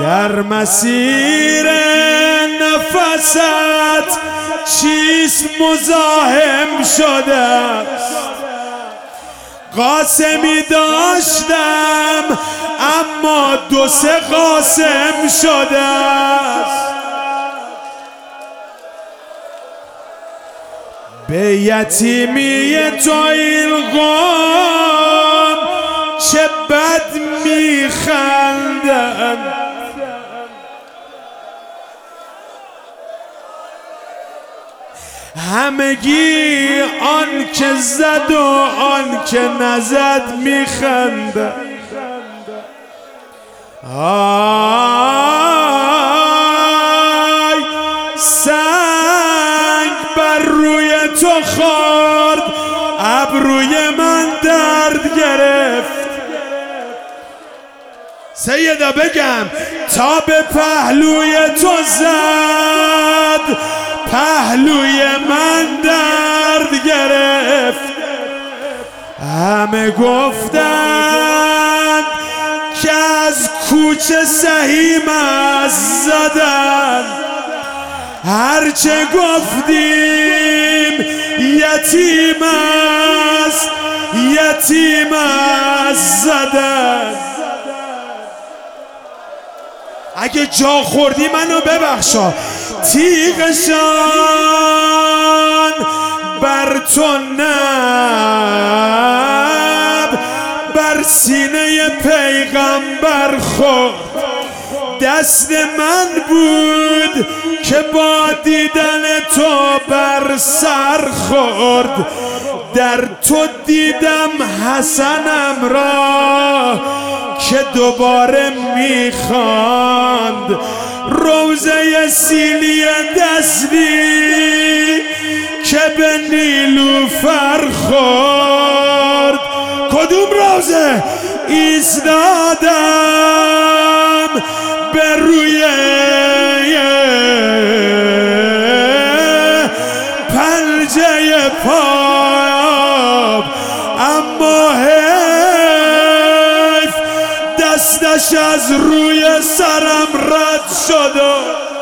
در مسیر نفست چیست مزاحم شده است. قاسمی داشتم اما دو سه قاسم شده است. به یتیمی تو ایلقام چه بد میخندم. همگی آن که زد و آن که نزد میخندم. آی سنگ بر روی تو خورد، ابروی من درد گرفت. سیدا بگم تا به پهلوی تو زد، پهلوی من درد گرفت. همه گفتند که از کوچه سهیم از زدن، هرچه گفتیم یتیم است، یتیم از زدن. اگه جا خوردی منو ببخشا، تیغشان بر تو نب بر سینه پیغمبر خورد. دست من بود که با دیدن تو بر سر خورد. در تو دیدم حسنم را که دوباره میخواند. روزه سیلی دستی که به نیلوفر خورد. کدوم روزه؟ ایستادم به روی پنجه پاب، اما حیف دستش از روی سرم رد شد.